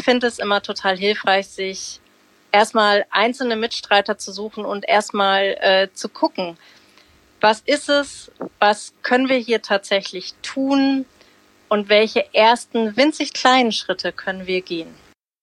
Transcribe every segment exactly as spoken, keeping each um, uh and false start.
finde es immer total hilfreich, sich erstmal einzelne Mitstreiter zu suchen und erstmal äh, zu gucken, was ist es, was können wir hier tatsächlich tun und welche ersten winzig kleinen Schritte können wir gehen.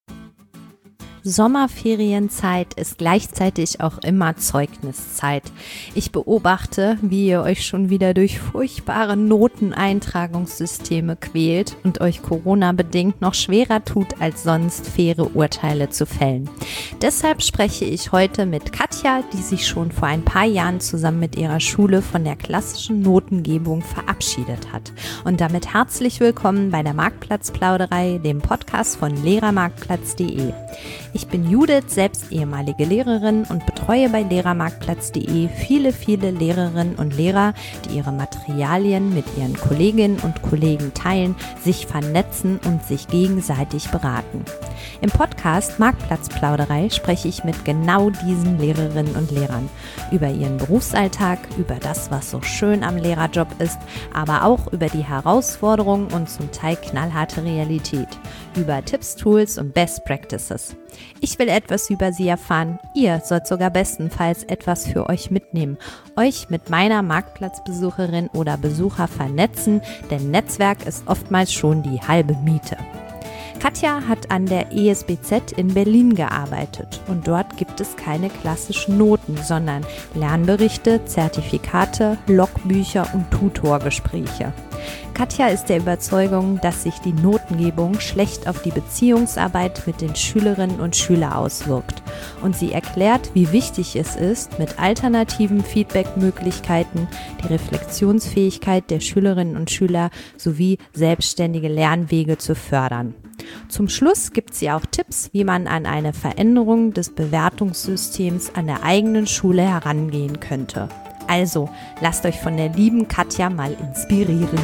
Sommerferienzeit ist gleichzeitig auch immer Zeugniszeit. Ich beobachte, wie ihr euch schon wieder durch furchtbare Noteneintragungssysteme quält und euch Corona-bedingt noch schwerer tut, als sonst faire Urteile zu fällen. Deshalb spreche ich heute mit Katja, die sich schon vor ein paar Jahren zusammen mit ihrer Schule von der klassischen Notengebung verabschiedet hat. Und damit herzlich willkommen bei der Marktplatzplauderei, dem Podcast von lehrermarktplatz punkt de. Ich bin Judith, selbst ehemalige Lehrerin und betreue bei lehrermarktplatz punkt de viele, viele Lehrerinnen und Lehrer, die ihre Materialien mit ihren Kolleginnen und Kollegen teilen, sich vernetzen und sich gegenseitig beraten. Im Podcast Marktplatzplauderei spreche ich mit genau diesen Lehrerinnen und Lehrern über ihren Berufsalltag, über das, was so schön am Lehrerjob ist, aber auch über die Herausforderungen und zum Teil knallharte Realität, über Tipps, Tools und Best Practices. Ich will etwas über sie erfahren. Ihr sollt sogar bestenfalls etwas für euch mitnehmen, euch mit meiner Marktplatzbesucherin oder Besucher vernetzen, denn Netzwerk ist oftmals schon die halbe Miete. Katja hat an der E S B Z in Berlin gearbeitet und dort gibt es keine klassischen Noten, sondern Lernberichte, Zertifikate, Logbücher und Tutorgespräche. Katja ist der Überzeugung, dass sich die Notengebung schlecht auf die Beziehungsarbeit mit den Schülerinnen und Schülern auswirkt. Und sie erklärt, wie wichtig es ist, mit alternativen Feedbackmöglichkeiten die Reflexionsfähigkeit der Schülerinnen und Schüler sowie selbstständige Lernwege zu fördern. Zum Schluss gibt sie auch Tipps, wie man an eine Veränderung des Bewertungssystems an der eigenen Schule herangehen könnte. Also, lasst euch von der lieben Katja mal inspirieren.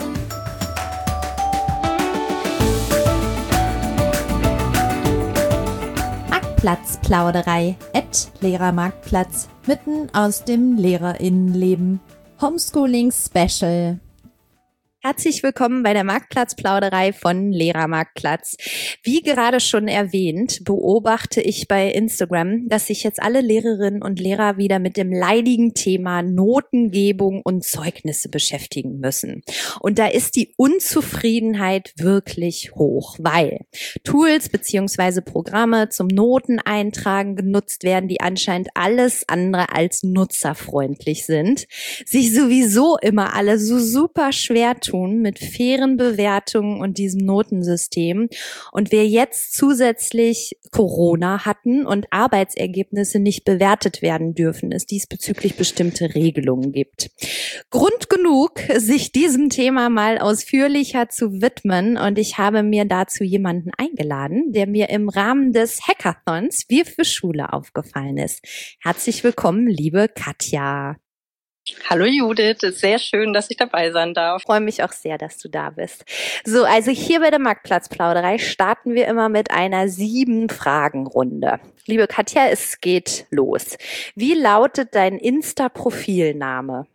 Marktplatzplauderei at Lehrermarktplatz, mitten aus dem LehrerInnenleben. Homeschooling Special. Herzlich willkommen bei der Marktplatzplauderei von Lehrermarktplatz. Wie gerade schon erwähnt, beobachte ich bei Instagram, dass sich jetzt alle Lehrerinnen und Lehrer wieder mit dem leidigen Thema Notengebung und Zeugnisse beschäftigen müssen. Und da ist die Unzufriedenheit wirklich hoch, weil Tools bzw. Programme zum Noteneintragen genutzt werden, die anscheinend alles andere als nutzerfreundlich sind, sich sowieso immer alle so super schwer tun mit fairen Bewertungen und diesem Notensystem. Und wir jetzt zusätzlich Corona hatten und Arbeitsergebnisse nicht bewertet werden dürfen, es diesbezüglich bestimmte Regelungen gibt. Grund genug, sich diesem Thema mal ausführlicher zu widmen, und ich habe mir dazu jemanden eingeladen, der mir im Rahmen des Hackathons Wir für Schule aufgefallen ist. Herzlich willkommen, liebe Katja. Hallo Judith, ist sehr schön, dass ich dabei sein darf. Ich freue mich auch sehr, dass du da bist. So, also hier bei der Marktplatzplauderei starten wir immer mit einer sieben-Fragen-Runde. Liebe Katja, es geht los. Wie lautet dein Insta-Profilname?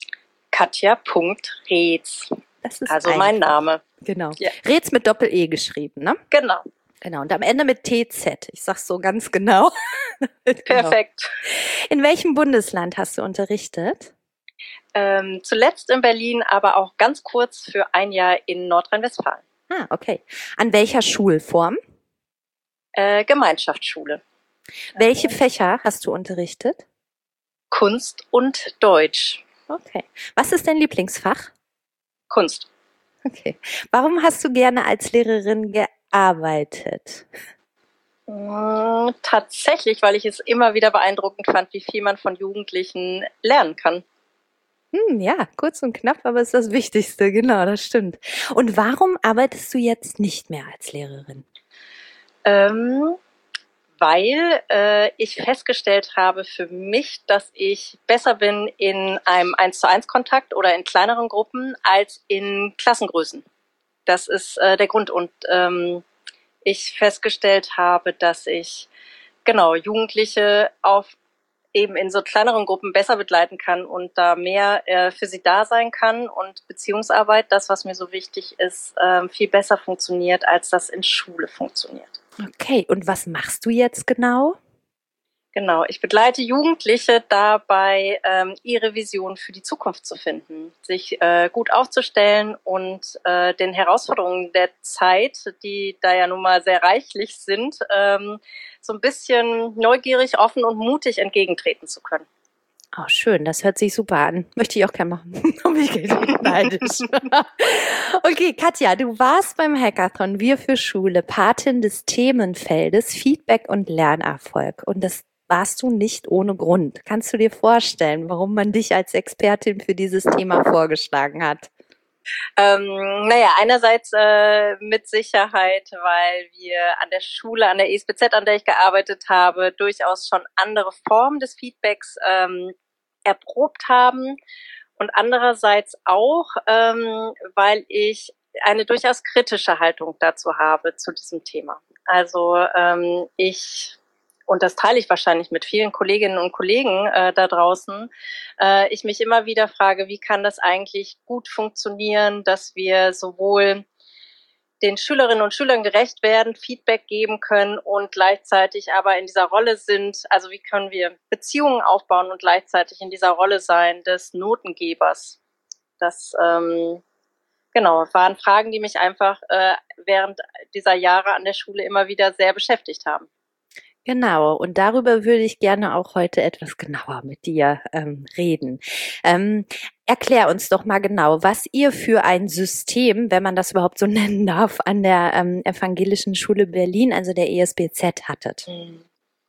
Katja.Reetz. Das ist also mein Name. Genau. Ja. Reetz mit Doppel-E geschrieben, ne? Genau. Genau, und am Ende mit T Z. Ich sag's so ganz genau. Perfekt. Genau. In welchem Bundesland hast du unterrichtet? Ähm, zuletzt in Berlin, aber auch ganz kurz für ein Jahr in Nordrhein-Westfalen. Ah, okay. An welcher Schulform? Äh, Gemeinschaftsschule. Welche Fächer hast du unterrichtet? Kunst und Deutsch. Okay. Was ist dein Lieblingsfach? Kunst. Okay. Warum hast du gerne als Lehrerin gearbeitet? Äh, tatsächlich, weil ich es immer wieder beeindruckend fand, wie viel man von Jugendlichen lernen kann. Hm, ja, kurz und knapp, aber ist das Wichtigste, genau, das stimmt. Und warum arbeitest du jetzt nicht mehr als Lehrerin? Ähm, weil äh, ich festgestellt habe für mich, dass ich besser bin in einem eins zu eins Kontakt oder in kleineren Gruppen als in Klassengrößen. Das ist äh, der Grund. Und ähm, ich festgestellt habe, dass ich genau Jugendliche auf eben in so kleineren Gruppen besser begleiten kann und da mehr äh, für sie da sein kann und Beziehungsarbeit, das, was mir so wichtig ist, äh, viel besser funktioniert, als das in Schule funktioniert. Okay, und was machst du jetzt genau? Genau, ich begleite Jugendliche dabei, ähm, ihre Vision für die Zukunft zu finden, sich äh, gut aufzustellen und äh, den Herausforderungen der Zeit, die da ja nun mal sehr reichlich sind, ähm, so ein bisschen neugierig, offen und mutig entgegentreten zu können. Oh, schön, das hört sich super an. Möchte ich auch gerne machen. Ich bin neidisch. Okay, Katja, du warst beim Hackathon Wir für Schule Patin des Themenfeldes Feedback und Lernerfolg. Und das warst du nicht ohne Grund. Kannst du dir vorstellen, warum man dich als Expertin für dieses Thema vorgeschlagen hat? Ähm, naja, einerseits äh, mit Sicherheit, weil wir an der Schule, an der E S B Z, an der ich gearbeitet habe, durchaus schon andere Formen des Feedbacks ähm, erprobt haben. Und andererseits auch, ähm, weil ich eine durchaus kritische Haltung dazu habe, zu diesem Thema. Also ähm, ich... und das teile ich wahrscheinlich mit vielen Kolleginnen und Kollegen äh, da draußen, äh, ich mich immer wieder frage, wie kann das eigentlich gut funktionieren, dass wir sowohl den Schülerinnen und Schülern gerecht werden, Feedback geben können und gleichzeitig aber in dieser Rolle sind, also wie können wir Beziehungen aufbauen und gleichzeitig in dieser Rolle sein des Notengebers. Das ähm, genau waren Fragen, die mich einfach äh, während dieser Jahre an der Schule immer wieder sehr beschäftigt haben. Genau, und darüber würde ich gerne auch heute etwas genauer mit dir ähm, reden. Ähm, erklär uns doch mal genau, was ihr für ein System, wenn man das überhaupt so nennen darf, an der ähm, Evangelischen Schule Berlin, also der E S B Z, hattet. Mhm.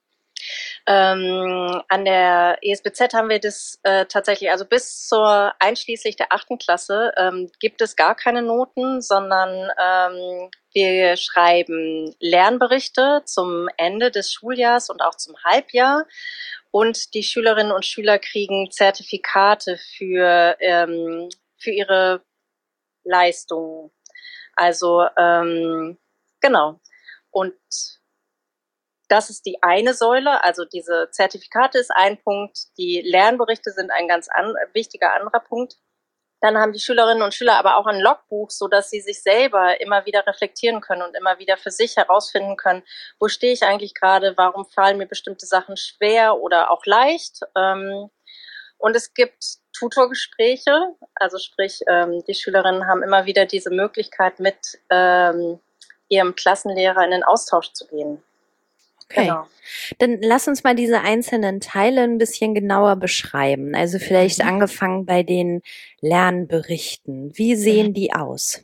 Ähm, an der E S B Z haben wir das äh, tatsächlich, also bis zur einschließlich der achten Klasse ähm, gibt es gar keine Noten, sondern ähm, wir schreiben Lernberichte zum Ende des Schuljahrs und auch zum Halbjahr. Und die Schülerinnen und Schüler kriegen Zertifikate für, ähm, für ihre Leistungen. Also ähm, genau. Und das ist die eine Säule, also diese Zertifikate ist ein Punkt, die Lernberichte sind ein ganz an, wichtiger anderer Punkt. Dann haben die Schülerinnen und Schüler aber auch ein Logbuch, so dass sie sich selber immer wieder reflektieren können und immer wieder für sich herausfinden können, wo stehe ich eigentlich gerade, warum fallen mir bestimmte Sachen schwer oder auch leicht. Und es gibt Tutorgespräche, also sprich, die Schülerinnen haben immer wieder diese Möglichkeit, mit ihrem Klassenlehrer in den Austausch zu gehen. Okay, genau. Dann lass uns mal diese einzelnen Teile ein bisschen genauer beschreiben. Also vielleicht mhm. angefangen bei den Lernberichten. Wie sehen mhm. die aus?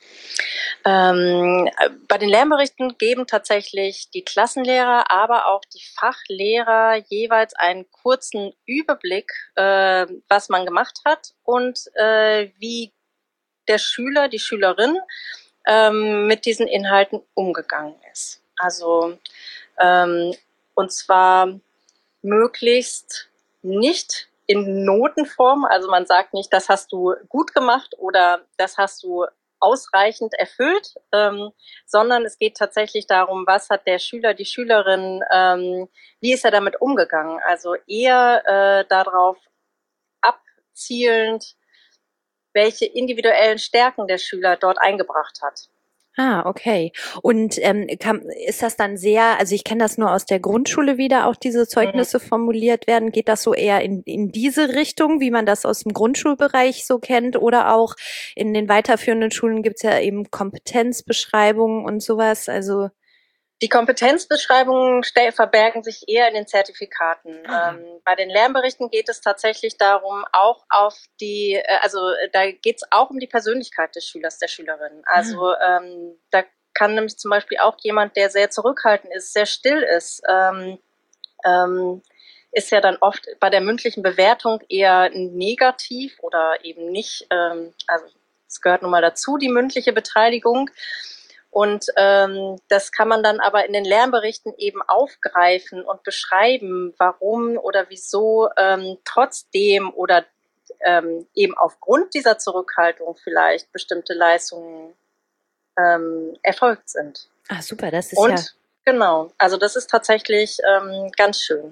Ähm, bei den Lernberichten geben tatsächlich die Klassenlehrer, aber auch die Fachlehrer jeweils einen kurzen Überblick, äh, was man gemacht hat und äh, wie der Schüler, die Schülerin ähm, mit diesen Inhalten umgegangen ist. Also Ähm, und zwar möglichst nicht in Notenform, also man sagt nicht, das hast du gut gemacht oder das hast du ausreichend erfüllt, ähm, sondern es geht tatsächlich darum, was hat der Schüler, die Schülerin, ähm, wie ist er damit umgegangen? Also eher äh, darauf abzielend, welche individuellen Stärken der Schüler dort eingebracht hat. Ah, okay. Und ähm, kann, ist das dann sehr, also ich kenne das nur aus der Grundschule wieder, auch diese Zeugnisse mhm. formuliert werden. Geht das so eher in, in diese Richtung, wie man das aus dem Grundschulbereich so kennt? Oder auch in den weiterführenden Schulen gibt's ja eben Kompetenzbeschreibungen und sowas, also... Die Kompetenzbeschreibungen verbergen sich eher in den Zertifikaten. Ah. Ähm, bei den Lernberichten geht es tatsächlich darum, auch auf die, also da geht es auch um die Persönlichkeit des Schülers, der Schülerin. Also ah. ähm, da kann nämlich zum Beispiel auch jemand, der sehr zurückhaltend ist, sehr still ist, ähm, ähm, ist ja dann oft bei der mündlichen Bewertung eher negativ oder eben nicht, ähm, also es gehört nun mal dazu, die mündliche Beteiligung. Und ähm, das kann man dann aber in den Lernberichten eben aufgreifen und beschreiben, warum oder wieso ähm, trotzdem oder ähm, eben aufgrund dieser Zurückhaltung vielleicht bestimmte Leistungen ähm, erfolgt sind. Ah, super, das ist und, ja... Genau, also das ist tatsächlich ähm, ganz schön.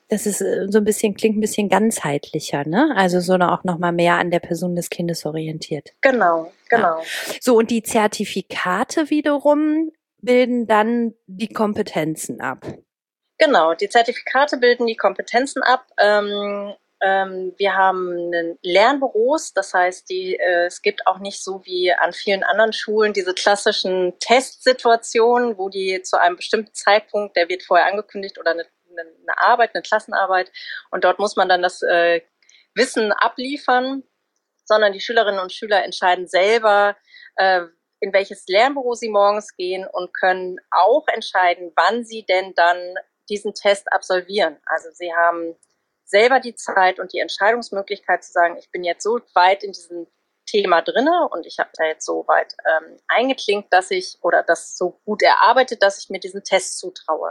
Das ist äh, so ein bisschen, klingt ein bisschen ganzheitlicher, ne? Also so auch nochmal mehr an der Person des Kindes orientiert. Genau, genau. Ja. So, und die Zertifikate wiederum bilden dann die Kompetenzen ab. Genau, die Zertifikate bilden die Kompetenzen ab. Ähm, ähm, wir haben Lernbüros, das heißt, die, äh, es gibt auch nicht so wie an vielen anderen Schulen diese klassischen Testsituationen, wo die zu einem bestimmten Zeitpunkt, der wird vorher angekündigt, oder eine, eine Arbeit, eine Klassenarbeit, und dort muss man dann das äh, Wissen abliefern, sondern die Schülerinnen und Schüler entscheiden selber, äh, in welches Lernbüro sie morgens gehen, und können auch entscheiden, wann sie denn dann diesen Test absolvieren. Also sie haben selber die Zeit und die Entscheidungsmöglichkeit zu sagen, ich bin jetzt so weit in diesem Thema drinne und ich habe da jetzt so weit ähm, eingeklinkt, dass ich, oder das so gut erarbeitet, dass ich mir diesen Test zutraue.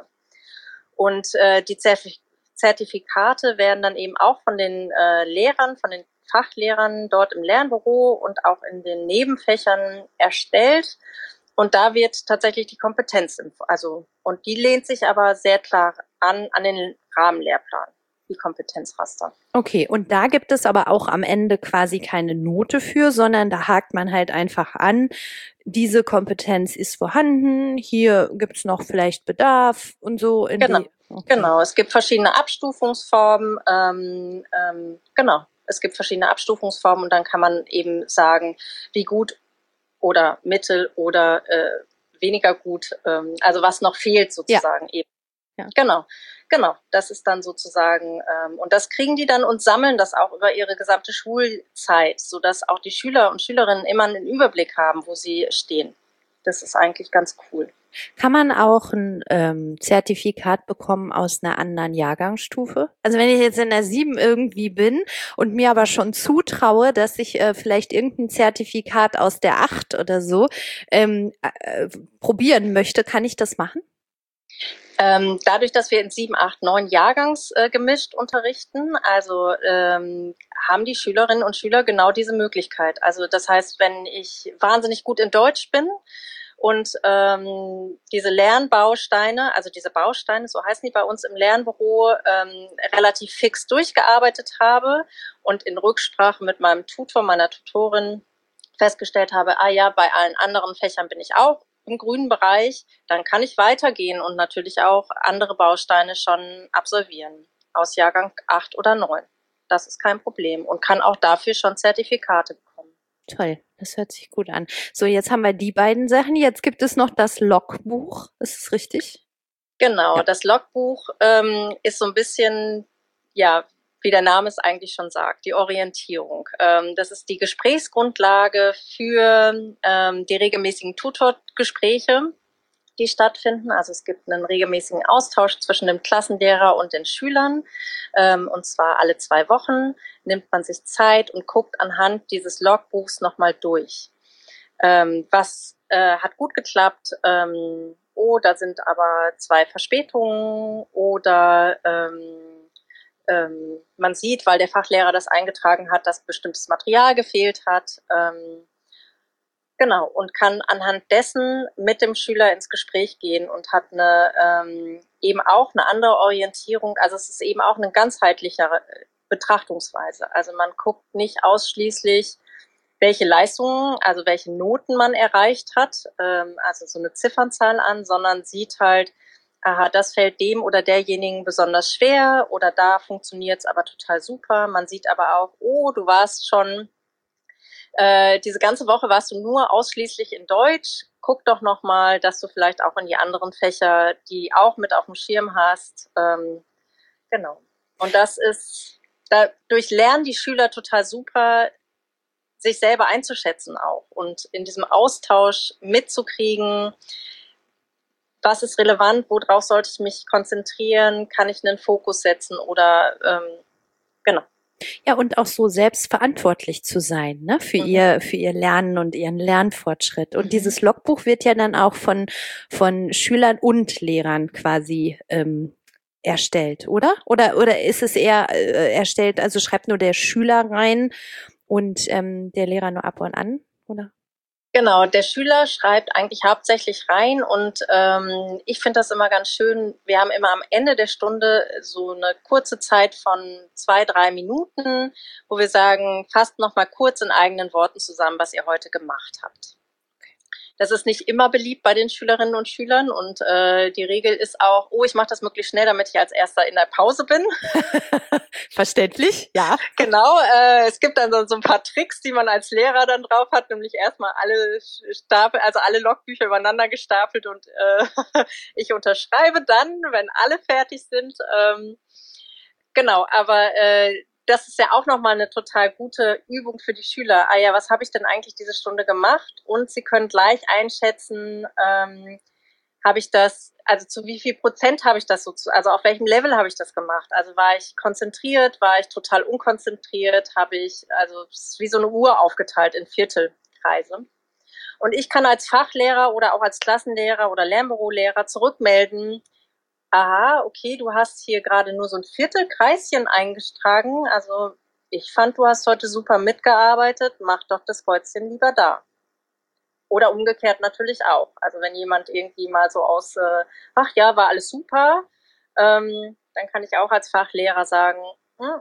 Und äh, die Zertif- Zertifikate werden dann eben auch von den äh, Lehrern, von den Fachlehrern dort im Lernbüro und auch in den Nebenfächern erstellt. Und da wird tatsächlich die Kompetenz, also, und die lehnt sich aber sehr klar an, an den Rahmenlehrplan, die Kompetenzraster. Okay, und da gibt es aber auch am Ende quasi keine Note für, sondern da hakt man halt einfach an, diese Kompetenz ist vorhanden, hier gibt's noch vielleicht Bedarf und so. In genau, die, okay. genau. Es gibt verschiedene Abstufungsformen, ähm, ähm, genau. Es gibt verschiedene Abstufungsformen und dann kann man eben sagen, wie gut oder mittel oder äh, weniger gut, ähm, also was noch fehlt sozusagen ja. eben. Ja. Genau, genau. Das ist dann sozusagen, ähm, und das kriegen die dann und sammeln das auch über ihre gesamte Schulzeit, sodass auch die Schüler und Schülerinnen immer einen Überblick haben, wo sie stehen. Das ist eigentlich ganz cool. Kann man auch ein ähm, Zertifikat bekommen aus einer anderen Jahrgangsstufe? Also wenn ich jetzt in der sieben irgendwie bin und mir aber schon zutraue, dass ich äh, vielleicht irgendein Zertifikat aus der acht oder so ähm, äh, probieren möchte, kann ich das machen? Ähm, dadurch, dass wir in sieben, acht, neun Jahrgangs äh, gemischt unterrichten, also ähm, haben die Schülerinnen und Schüler genau diese Möglichkeit. Also das heißt, wenn ich wahnsinnig gut in Deutsch bin und ähm, diese Lernbausteine, also diese Bausteine, so heißen die bei uns im Lernbüro, ähm, relativ fix durchgearbeitet habe und in Rücksprache mit meinem Tutor, meiner Tutorin festgestellt habe, ah ja, bei allen anderen Fächern bin ich auch im grünen Bereich, dann kann ich weitergehen und natürlich auch andere Bausteine schon absolvieren aus Jahrgang acht oder neun. Das ist kein Problem und kann auch dafür schon Zertifikate bekommen. Toll, das hört sich gut an. So, jetzt haben wir die beiden Sachen. Jetzt gibt es noch das Logbuch. Ist es richtig? Genau, ja. Das Logbuch ähm, ist so ein bisschen, ja, wie der Name es eigentlich schon sagt, die Orientierung. Ähm, das ist die Gesprächsgrundlage für ähm, die regelmäßigen Tutorgespräche, die stattfinden. Also es gibt einen regelmäßigen Austausch zwischen dem Klassenlehrer und den Schülern. Ähm, und zwar alle zwei Wochen nimmt man sich Zeit und guckt anhand dieses Logbuchs nochmal durch. Ähm, was äh, hat gut geklappt? Ähm, oh, da sind aber zwei Verspätungen oder ähm, Ähm, man sieht, weil der Fachlehrer das eingetragen hat, dass bestimmtes Material gefehlt hat. Ähm, genau, und kann anhand dessen mit dem Schüler ins Gespräch gehen und hat eine ähm, eben auch eine andere Orientierung. Also es ist eben auch eine ganzheitlichere Betrachtungsweise. Also man guckt nicht ausschließlich, welche Leistungen, also welche Noten man erreicht hat, ähm, also so eine Ziffernzahl an, sondern sieht halt, aha, das fällt dem oder derjenigen besonders schwer oder da funktioniert es aber total super. Man sieht aber auch, oh, du warst schon, äh, diese ganze Woche warst du nur ausschließlich in Deutsch. Guck doch nochmal, dass du vielleicht auch in die anderen Fächer, die auch mit auf dem Schirm hast. Ähm, genau. Und das ist, dadurch lernen die Schüler total super, sich selber einzuschätzen auch und in diesem Austausch mitzukriegen, was ist relevant, worauf sollte ich mich konzentrieren, kann ich einen Fokus setzen oder ähm, genau. Ja, und auch so selbstverantwortlich zu sein, ne, für mhm. ihr, für ihr Lernen und ihren Lernfortschritt. Und mhm. dieses Logbuch wird ja dann auch von, von Schülern und Lehrern quasi ähm, erstellt, oder? Oder, oder ist es eher äh, erstellt, also schreibt nur der Schüler rein und ähm, der Lehrer nur ab und an, oder? Genau, der Schüler schreibt eigentlich hauptsächlich rein und ähm, ich finde das immer ganz schön. Wir haben immer am Ende der Stunde so eine kurze Zeit von zwei, drei Minuten, wo wir sagen, fasst noch mal kurz in eigenen Worten zusammen, was ihr heute gemacht habt. Das ist nicht immer beliebt bei den Schülerinnen und Schülern und äh, die Regel ist auch, oh, ich mache das möglichst schnell, damit ich als Erster in der Pause bin. Verständlich, ja. Genau, äh, es gibt dann so, so ein paar Tricks, die man als Lehrer dann drauf hat, nämlich erstmal alle Stapel, also alle Logbücher übereinander gestapelt und äh, ich unterschreibe dann, wenn alle fertig sind. Ähm, genau, aber äh, das ist ja auch nochmal eine total gute Übung für die Schüler. Ah ja, was habe ich denn eigentlich diese Stunde gemacht? Und sie können gleich einschätzen, ähm, habe ich das, also zu wie viel Prozent habe ich das so, zu, also auf welchem Level habe ich das gemacht? Also war ich konzentriert, war ich total unkonzentriert, habe ich, also es ist wie so eine Uhr aufgeteilt in Viertelkreise. Und ich kann als Fachlehrer oder auch als Klassenlehrer oder Lernbürolehrer zurückmelden, aha, okay, du hast hier gerade nur so ein Viertelkreischen eingetragen. Also ich fand, du hast heute super mitgearbeitet. Mach doch das Kreuzchen lieber da. Oder umgekehrt natürlich auch. Also wenn jemand irgendwie mal so aus, äh, ach ja, war alles super, ähm, dann kann ich auch als Fachlehrer sagen, hm,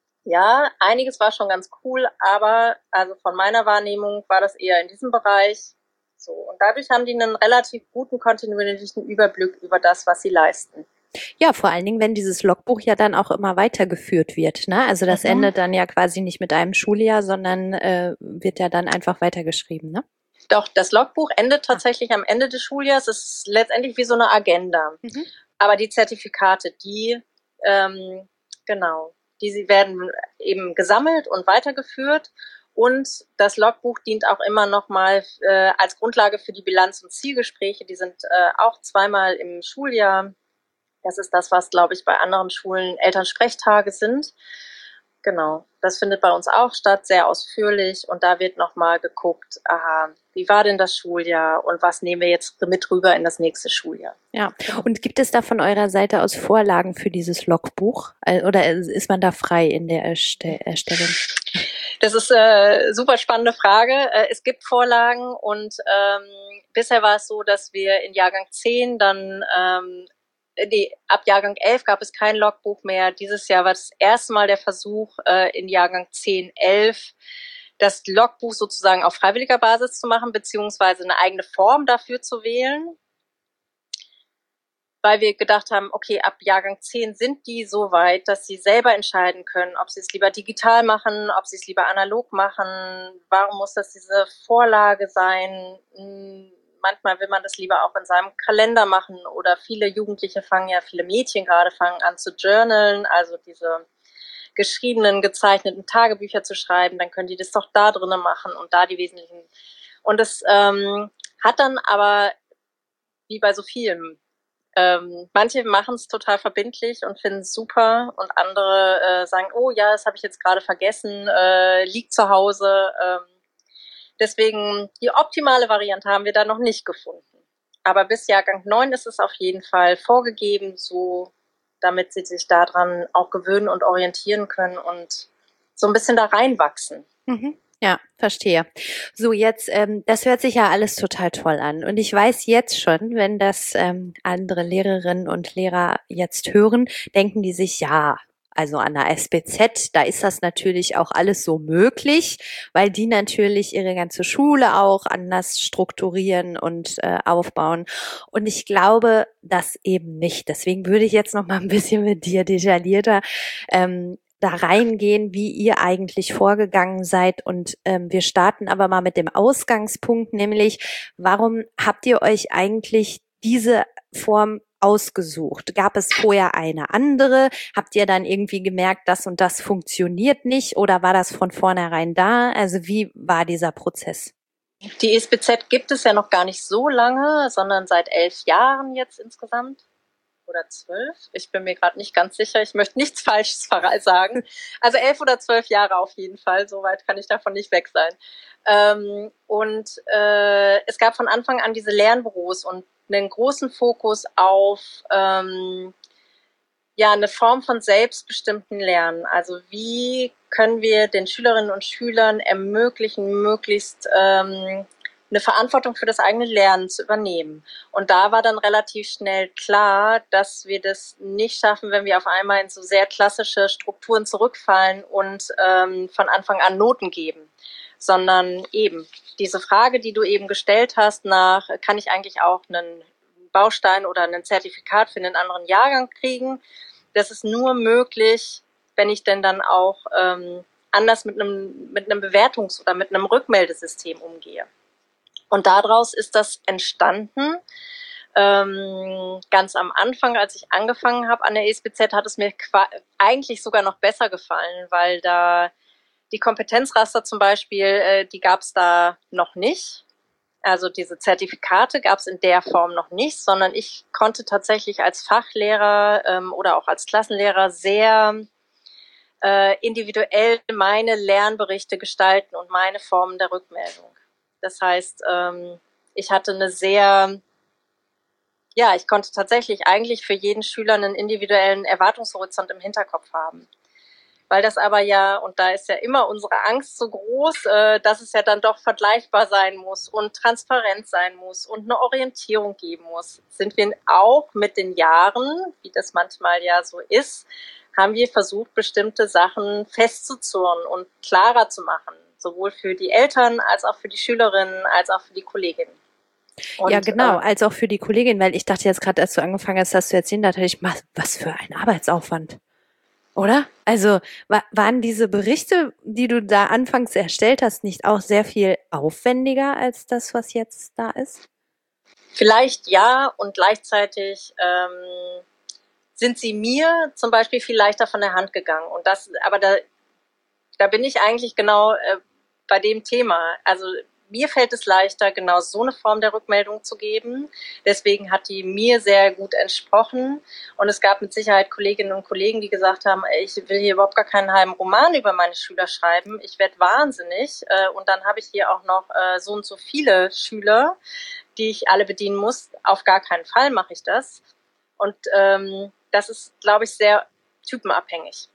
ja, einiges war schon ganz cool, aber also von meiner Wahrnehmung war das eher in diesem Bereich. So, und dadurch haben die einen relativ guten kontinuierlichen Überblick über das, was sie leisten. Ja, vor allen Dingen, wenn dieses Logbuch ja dann auch immer weitergeführt wird, ne? Also das mhm. endet dann ja quasi nicht mit einem Schuljahr, sondern äh, wird ja dann einfach weitergeschrieben, ne? Doch, das Logbuch endet tatsächlich ah. am Ende des Schuljahres. Es ist letztendlich wie so eine Agenda. Mhm. Aber die Zertifikate, die, ähm, genau, die werden eben gesammelt und weitergeführt. Und das Logbuch dient auch immer noch mal äh, als Grundlage für die Bilanz- und Zielgespräche. Die sind äh, auch zweimal im Schuljahr. Das ist das, was, glaube ich, bei anderen Schulen Elternsprechtage sind. Genau, das findet bei uns auch statt, sehr ausführlich. Und da wird noch mal geguckt, aha, wie war denn das Schuljahr und was nehmen wir jetzt mit rüber in das nächste Schuljahr. Ja, und gibt es da von eurer Seite aus Vorlagen für dieses Logbuch? Oder ist man da frei in der Erste- Erstellung? Das ist eine super spannende Frage. Es gibt Vorlagen und ähm, bisher war es so, dass wir in Jahrgang zehn dann, ähm, nee, ab Jahrgang elf gab es kein Logbuch mehr. Dieses Jahr war das erste Mal der Versuch, äh, in Jahrgang zehn, elf das Logbuch sozusagen auf freiwilliger Basis zu machen, beziehungsweise eine eigene Form dafür zu wählen. Weil wir gedacht haben, okay, ab Jahrgang zehn sind die so weit, dass sie selber entscheiden können, ob sie es lieber digital machen, ob sie es lieber analog machen. Warum muss das diese Vorlage sein? Manchmal will man das lieber auch in seinem Kalender machen oder viele Jugendliche fangen ja, viele Mädchen gerade fangen an zu journalen, also diese geschriebenen, gezeichneten Tagebücher zu schreiben, dann können die das doch da drinnen machen und da die wesentlichen. Und das ähm, hat dann aber, wie bei so vielem, Ähm, manche machen es total verbindlich und finden es super und andere äh, sagen, oh ja, das habe ich jetzt gerade vergessen, äh, liegt zu Hause. Ähm, deswegen, die optimale Variante haben wir da noch nicht gefunden. Aber bis Jahrgang neun ist es auf jeden Fall vorgegeben, so damit sie sich daran auch gewöhnen und orientieren können und so ein bisschen da reinwachsen. Mhm. Ja, verstehe. So, jetzt, ähm, das hört sich ja alles total toll an. Und ich weiß jetzt schon, wenn das ähm, andere Lehrerinnen und Lehrer jetzt hören, denken die sich, ja, also an der S B Z, da ist das natürlich auch alles so möglich, weil die natürlich ihre ganze Schule auch anders strukturieren und äh, aufbauen. Und ich glaube, das eben nicht. Deswegen würde ich jetzt noch mal ein bisschen mit dir detaillierter ähm, da reingehen, wie ihr eigentlich vorgegangen seid. Und ähm, wir starten aber mal mit dem Ausgangspunkt, nämlich, warum habt ihr euch eigentlich diese Form ausgesucht? Gab es vorher eine andere? Habt ihr dann irgendwie gemerkt, das und das funktioniert nicht? Oder war das von vornherein da? Also wie war dieser Prozess? Die S B Z gibt es ja noch gar nicht so lange, sondern seit elf Jahren jetzt insgesamt. Oder zwölf, ich bin mir gerade nicht ganz sicher, ich möchte nichts Falsches sagen. Also elf oder zwölf Jahre auf jeden Fall, so weit kann ich davon nicht weg sein. Ähm, und äh, es gab von Anfang an diese Lernbüros und einen großen Fokus auf ähm, ja eine Form von selbstbestimmten Lernen. Also wie können wir den Schülerinnen und Schülern ermöglichen, möglichst ähm, eine Verantwortung für das eigene Lernen zu übernehmen. Und da war dann relativ schnell klar, dass wir das nicht schaffen, wenn wir auf einmal in so sehr klassische Strukturen zurückfallen und ähm, von Anfang an Noten geben, sondern eben diese Frage, die du eben gestellt hast nach, kann ich eigentlich auch einen Baustein oder ein Zertifikat für einen anderen Jahrgang kriegen, das ist nur möglich, wenn ich denn dann auch ähm, anders mit einem mit einem Bewertungs- oder mit einem Rückmeldesystem umgehe. Und daraus ist das entstanden. Ähm, ganz am Anfang, als ich angefangen habe an der E S B Z, hat es mir qua- eigentlich sogar noch besser gefallen, weil da die Kompetenzraster zum Beispiel, äh, die gab es da noch nicht. Also diese Zertifikate gab es in der Form noch nicht, sondern ich konnte tatsächlich als Fachlehrer ähm, oder auch als Klassenlehrer sehr äh, individuell meine Lernberichte gestalten und meine Formen der Rückmeldung. Das heißt, ähm, ich hatte eine sehr, ja, ich konnte tatsächlich eigentlich für jeden Schüler einen individuellen Erwartungshorizont im Hinterkopf haben. Weil das aber ja, und da ist ja immer unsere Angst so groß, äh, dass es ja dann doch vergleichbar sein muss und transparent sein muss und eine Orientierung geben muss, sind wir auch mit den Jahren, wie das manchmal ja so ist, haben wir versucht, bestimmte Sachen festzuzurren und klarer zu machen, sowohl für die Eltern als auch für die Schülerinnen, als auch für die Kolleginnen. Und, ja, genau, äh, als auch für die Kollegin, weil ich dachte jetzt gerade, als du angefangen hast, das zu erzählen, da dachte ich, was für ein Arbeitsaufwand. Oder? Also wa- waren diese Berichte, die du da anfangs erstellt hast, nicht auch sehr viel aufwendiger als das, was jetzt da ist? Vielleicht ja, und gleichzeitig ähm, sind sie mir zum Beispiel viel leichter von der Hand gegangen. Und das, aber da, da bin ich eigentlich genau äh, bei dem Thema. Also mir fällt es leichter, genau so eine Form der Rückmeldung zu geben. Deswegen hat die mir sehr gut entsprochen. Und es gab mit Sicherheit Kolleginnen und Kollegen, die gesagt haben, ich will hier überhaupt gar keinen halben Roman über meine Schüler schreiben. Ich werde wahnsinnig. Und dann habe ich hier auch noch so und so viele Schüler, die ich alle bedienen muss. Auf gar keinen Fall mache ich das. Und ähm, das ist, glaube ich, sehr typenabhängig.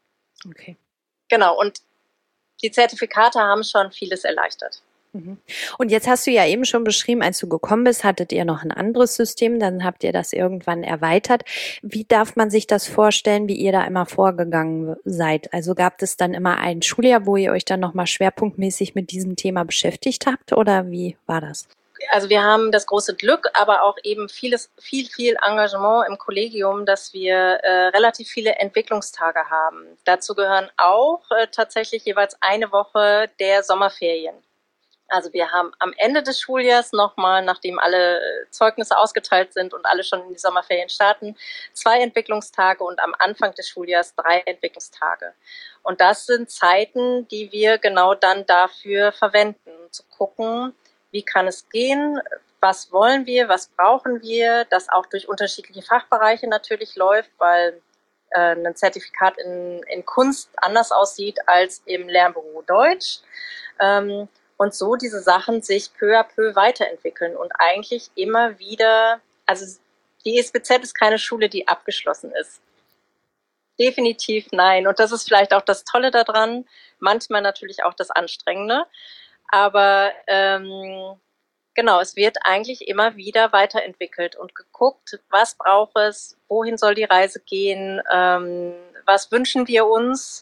Okay. Genau. Und die Zertifikate haben schon vieles erleichtert. Und jetzt hast du ja eben schon beschrieben, als du gekommen bist, hattet ihr noch ein anderes System, dann habt ihr das irgendwann erweitert. Wie darf man sich das vorstellen, wie ihr da immer vorgegangen seid? Also gab es dann immer ein Schuljahr, wo ihr euch dann nochmal schwerpunktmäßig mit diesem Thema beschäftigt habt, oder wie war das? Also wir haben das große Glück, aber auch eben vieles, viel, viel Engagement im Kollegium, dass wir äh, relativ viele Entwicklungstage haben. Dazu gehören auch äh, tatsächlich jeweils eine Woche der Sommerferien. Also wir haben am Ende des Schuljahrs nochmal, nachdem alle Zeugnisse ausgeteilt sind und alle schon in die Sommerferien starten, zwei Entwicklungstage und am Anfang des Schuljahrs drei Entwicklungstage. Und das sind Zeiten, die wir genau dann dafür verwenden, um zu gucken, wie kann es gehen, was wollen wir, was brauchen wir, das auch durch unterschiedliche Fachbereiche natürlich läuft, weil äh, ein Zertifikat in, in Kunst anders aussieht als im Lernbüro Deutsch. Ähm, Und so diese Sachen sich peu à peu weiterentwickeln und eigentlich immer wieder, also die E S B Z ist keine Schule, die abgeschlossen ist. Definitiv nein. Und das ist vielleicht auch das Tolle daran, manchmal natürlich auch das Anstrengende. Aber ähm, genau, es wird eigentlich immer wieder weiterentwickelt und geguckt, was braucht es, wohin soll die Reise gehen, ähm, was wünschen wir uns,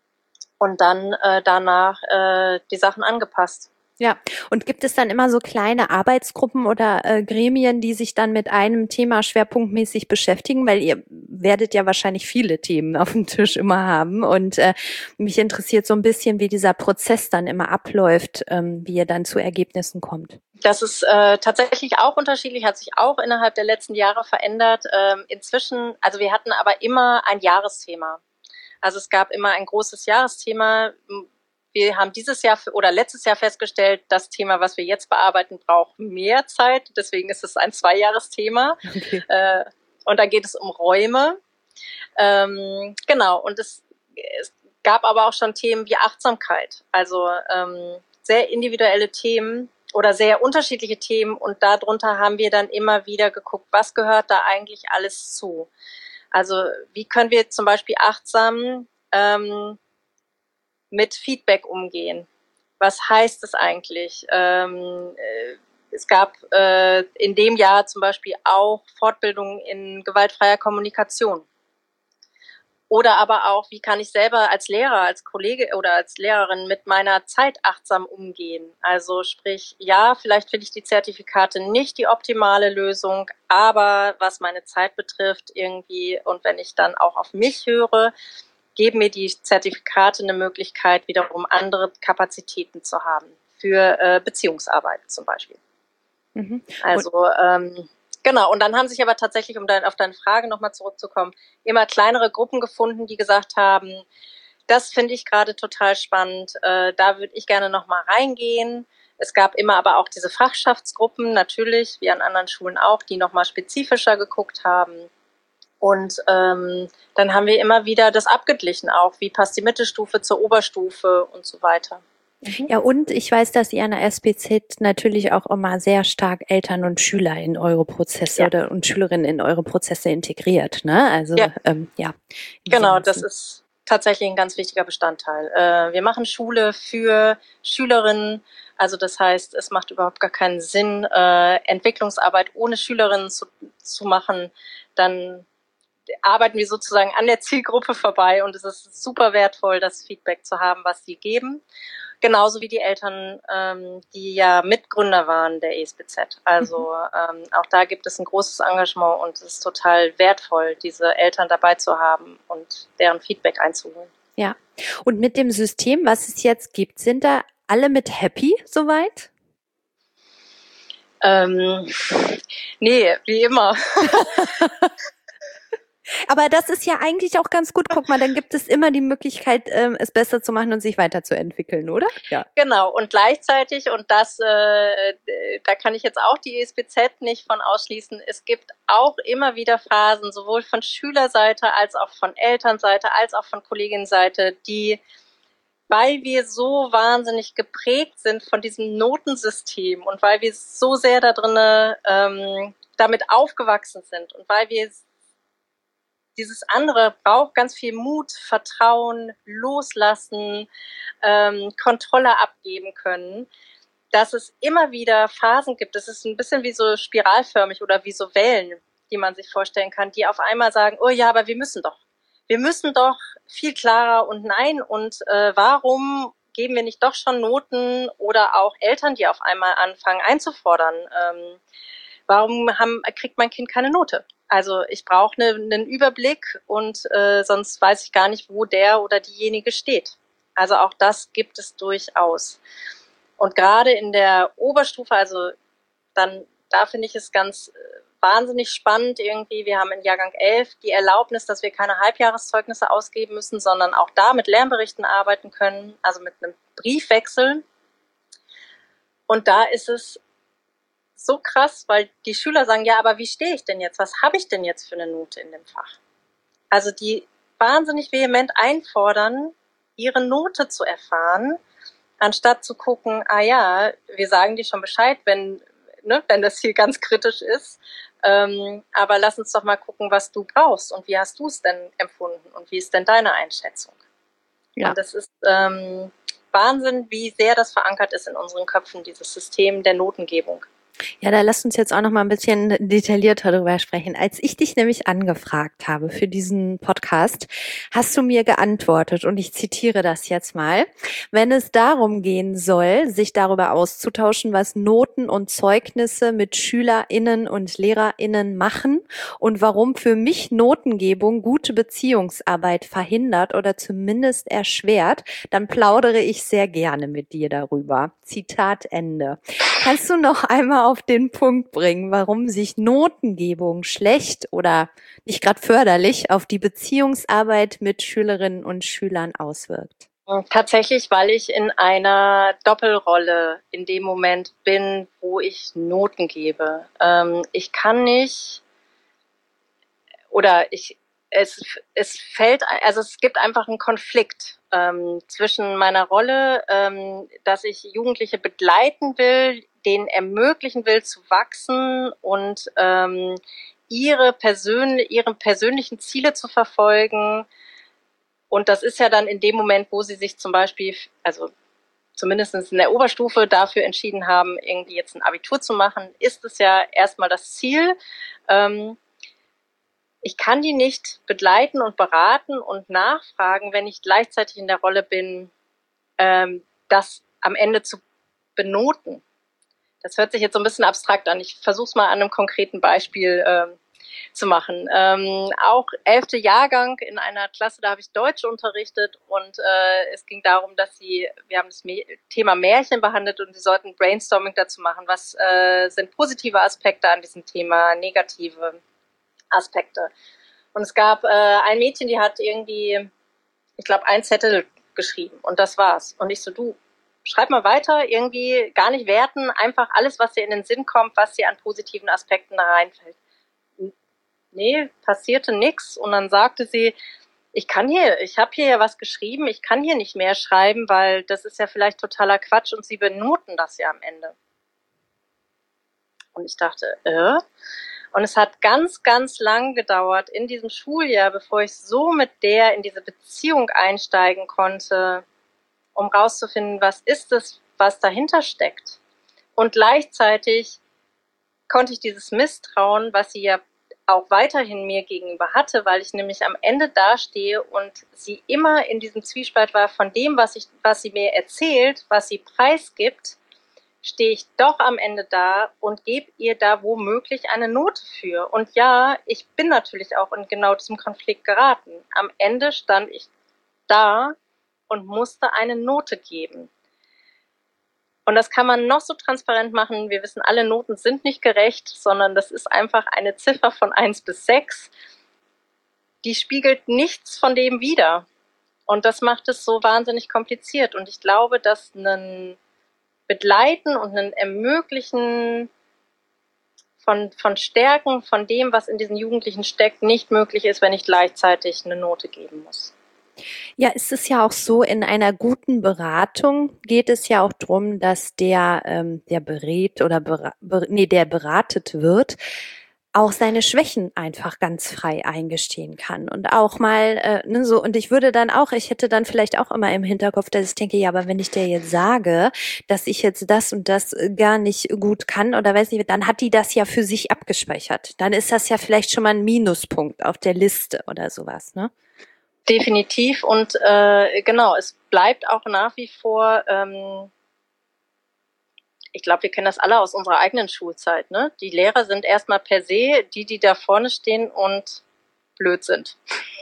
und dann äh, danach äh, die Sachen angepasst. Ja, und gibt es dann immer so kleine Arbeitsgruppen oder äh, Gremien, die sich dann mit einem Thema schwerpunktmäßig beschäftigen? Weil ihr werdet ja wahrscheinlich viele Themen auf dem Tisch immer haben. Und äh, mich interessiert so ein bisschen, wie dieser Prozess dann immer abläuft, ähm, wie ihr dann zu Ergebnissen kommt. Das ist äh, tatsächlich auch unterschiedlich, hat sich auch innerhalb der letzten Jahre verändert. Ähm, inzwischen, also wir hatten aber immer ein Jahresthema. Also es gab immer ein großes Jahresthema. Wir haben dieses Jahr oder letztes Jahr festgestellt, das Thema, was wir jetzt bearbeiten, braucht mehr Zeit. Deswegen ist es ein Zweijahresthema. Okay. Äh, und da geht es um Räume. Ähm, genau. Und es, es gab aber auch schon Themen wie Achtsamkeit. Also ähm, sehr individuelle Themen oder sehr unterschiedliche Themen. Und darunter haben wir dann immer wieder geguckt, was gehört da eigentlich alles zu? Also wie können wir zum Beispiel achtsam ähm, mit Feedback umgehen? Was heißt es eigentlich? Ähm, äh, es gab äh, in dem Jahr zum Beispiel auch Fortbildungen in gewaltfreier Kommunikation. Oder aber auch, wie kann ich selber als Lehrer, als Kollege oder als Lehrerin mit meiner Zeit achtsam umgehen? Also sprich, ja, vielleicht finde ich die Zertifikate nicht die optimale Lösung, aber was meine Zeit betrifft irgendwie und wenn ich dann auch auf mich höre, geben mir die Zertifikate eine Möglichkeit, wiederum andere Kapazitäten zu haben für äh, Beziehungsarbeit zum Beispiel. Mhm. Also ähm, genau, und dann haben sich aber tatsächlich, um dein, auf deine Frage nochmal zurückzukommen, immer kleinere Gruppen gefunden, die gesagt haben, das finde ich gerade total spannend, äh, da würde ich gerne nochmal reingehen. Es gab immer aber auch diese Fachschaftsgruppen, natürlich, wie an anderen Schulen auch, die nochmal spezifischer geguckt haben. Und ähm, dann haben wir immer wieder das abgeglichen auch, wie passt die Mittelstufe zur Oberstufe und so weiter. Mhm. Ja, und ich weiß, dass ihr an der S B Z natürlich auch immer sehr stark Eltern und Schüler in eure Prozesse ja. oder und Schülerinnen in eure Prozesse integriert, ne? Also ja, ähm, ja genau, das ist tatsächlich ein ganz wichtiger Bestandteil. Äh, wir machen Schule für Schülerinnen, also das heißt, es macht überhaupt gar keinen Sinn, äh, Entwicklungsarbeit ohne Schülerinnen zu, zu machen, dann arbeiten wir sozusagen an der Zielgruppe vorbei und es ist super wertvoll, das Feedback zu haben, was sie geben. Genauso wie die Eltern, ähm, die ja Mitgründer waren der E S B Z. Also ähm, auch da gibt es ein großes Engagement und es ist total wertvoll, diese Eltern dabei zu haben und deren Feedback einzuholen. Ja, und mit dem System, was es jetzt gibt, sind da alle mit happy soweit? Ähm, nee, wie immer. Aber das ist ja eigentlich auch ganz gut. Guck mal, dann gibt es immer die Möglichkeit, ähm, es besser zu machen und sich weiterzuentwickeln, oder? Ja. Genau. Und gleichzeitig, und das, äh, da kann ich jetzt auch die E S B Z nicht von ausschließen, es gibt auch immer wieder Phasen, sowohl von Schülerseite als auch von Elternseite, als auch von Kolleginnenseite, die, weil wir so wahnsinnig geprägt sind von diesem Notensystem und weil wir so sehr da drinne ähm, damit aufgewachsen sind und weil wir dieses andere braucht ganz viel Mut, Vertrauen, Loslassen, ähm, Kontrolle abgeben können, dass es immer wieder Phasen gibt. Es ist ein bisschen wie so spiralförmig oder wie so Wellen, die man sich vorstellen kann, die auf einmal sagen, oh ja, aber wir müssen doch. Wir müssen doch viel klarer und nein und äh, warum geben wir nicht doch schon Noten oder auch Eltern, die auf einmal anfangen einzufordern, ähm, warum haben, kriegt mein Kind keine Note? Also ich brauche ne, einen Überblick und äh, sonst weiß ich gar nicht, wo der oder diejenige steht. Also auch das gibt es durchaus. Und gerade in der Oberstufe, also dann da finde ich es ganz äh, wahnsinnig spannend irgendwie. Wir haben in Jahrgang elf die Erlaubnis, dass wir keine Halbjahreszeugnisse ausgeben müssen, sondern auch da mit Lernberichten arbeiten können, also mit einem Briefwechsel. Und da ist es so krass, weil die Schüler sagen, ja, aber wie stehe ich denn jetzt? Was habe ich denn jetzt für eine Note in dem Fach? Also die wahnsinnig vehement einfordern, ihre Note zu erfahren, anstatt zu gucken, ah ja, wir sagen dir schon Bescheid, wenn, ne, wenn das hier ganz kritisch ist, ähm, aber lass uns doch mal gucken, was du brauchst und wie hast du es denn empfunden und wie ist denn deine Einschätzung? Ja. Und das ist ähm, Wahnsinn, wie sehr das verankert ist in unseren Köpfen, dieses System der Notengebung. Ja, da lass uns jetzt auch noch mal ein bisschen detaillierter darüber sprechen. Als ich dich nämlich angefragt habe für diesen Podcast, hast du mir geantwortet und ich zitiere das jetzt mal. Wenn es darum gehen soll, sich darüber auszutauschen, was Noten und Zeugnisse mit SchülerInnen und LehrerInnen machen und warum für mich Notengebung gute Beziehungsarbeit verhindert oder zumindest erschwert, dann plaudere ich sehr gerne mit dir darüber. Zitat Ende. Kannst du noch einmal auf den Punkt bringen, warum sich Notengebung schlecht oder nicht gerade förderlich auf die Beziehungsarbeit mit Schülerinnen und Schülern auswirkt? Tatsächlich, weil ich in einer Doppelrolle in dem Moment bin, wo ich Noten gebe. Ähm, ich kann nicht oder ich es es fällt also es gibt einfach einen Konflikt ähm, zwischen meiner Rolle, ähm, dass ich Jugendliche begleiten will, denen ermöglichen will zu wachsen und ähm, ihre persön ihre persönlichen Ziele zu verfolgen. Und das ist ja dann in dem Moment, wo sie sich zum Beispiel, also zumindest in der Oberstufe dafür entschieden haben, irgendwie jetzt ein Abitur zu machen, ist es ja erstmal das Ziel. Ähm, ich kann die nicht begleiten und beraten und nachfragen, wenn ich gleichzeitig in der Rolle bin, ähm, das am Ende zu benoten. Das hört sich jetzt so ein bisschen abstrakt an. Ich versuche es mal an einem konkreten Beispiel ähm, zu machen. Ähm, auch elfte Jahrgang in einer Klasse, da habe ich Deutsch unterrichtet und äh, es ging darum, dass sie, wir haben das Me- Thema Märchen behandelt und sie sollten Brainstorming dazu machen. Was äh, sind positive Aspekte an diesem Thema, negative Aspekte? Und es gab äh, ein Mädchen, die hat irgendwie, ich glaube, ein Zettel geschrieben und das war's. Und ich so, du, schreib mal weiter, irgendwie gar nicht werten, einfach alles, was dir in den Sinn kommt, was dir an positiven Aspekten da reinfällt. Nee, passierte nichts. Und dann sagte sie, ich kann hier, ich habe hier ja was geschrieben, ich kann hier nicht mehr schreiben, weil das ist ja vielleicht totaler Quatsch und sie benoten das ja am Ende. Und ich dachte, äh? Und es hat ganz, ganz lang gedauert in diesem Schuljahr, bevor ich so mit der in diese Beziehung einsteigen konnte, um rauszufinden, was ist es, was dahinter steckt. Und gleichzeitig konnte ich dieses Misstrauen, was sie ja auch weiterhin mir gegenüber hatte, weil ich nämlich am Ende dastehe und sie immer in diesem Zwiespalt war von dem, was ich, was sie mir erzählt, was sie preisgibt, stehe ich doch am Ende da und gebe ihr da womöglich eine Note für. Und ja, ich bin natürlich auch in genau diesem Konflikt geraten. Am Ende stand ich da und musste eine Note geben. Und das kann man noch so transparent machen. Wir wissen, alle Noten sind nicht gerecht, sondern das ist einfach eine Ziffer von eins bis sechs. Die spiegelt nichts von dem wider. Und das macht es so wahnsinnig kompliziert. Und ich glaube, dass ein Begleiten und ein Ermöglichen von, von Stärken, von dem, was in diesen Jugendlichen steckt, nicht möglich ist, wenn ich gleichzeitig eine Note geben muss. Ja, es ist ja auch so, in einer guten Beratung geht es ja auch drum, dass der, ähm, der berät oder bera- ber- nee, der beratet wird, auch seine Schwächen einfach ganz frei eingestehen kann und auch mal äh, ne, so. Und ich würde dann auch, ich hätte dann vielleicht auch immer im Hinterkopf, dass ich denke, ja, aber wenn ich der jetzt sage, dass ich jetzt das und das äh, gar nicht gut kann oder weiß nicht, dann hat die das ja für sich abgespeichert. Dann ist das ja vielleicht schon mal ein Minuspunkt auf der Liste oder sowas, ne? Definitiv und äh, genau, es bleibt auch nach wie vor, ähm, ich glaube, wir kennen das alle aus unserer eigenen Schulzeit, ne? Die Lehrer sind erstmal per se die, die da vorne stehen und blöd sind.